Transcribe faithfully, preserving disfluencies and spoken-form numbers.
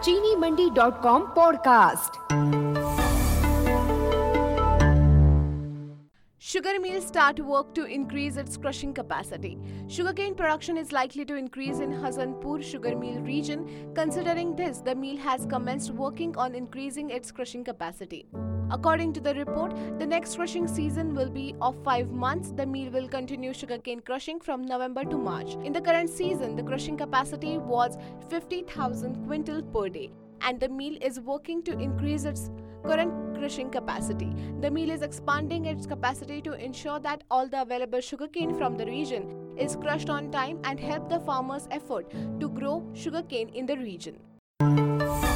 चीनी Mandi dot com podcast. Sugar mills start work to increase its crushing capacity. Sugarcane production is likely to increase in Hasanpur sugar mill region. Considering this, the mill has commenced working on increasing its crushing capacity. According to the report, the next crushing season will be of five months. The mill will continue sugarcane crushing from November to March. In the current season, the crushing capacity was fifty thousand quintal per day, and the mill is working to increase its current crushing capacity. The mill is expanding its capacity to ensure that all the available sugarcane from the region is crushed on time and help the farmers' effort to grow sugarcane in the region.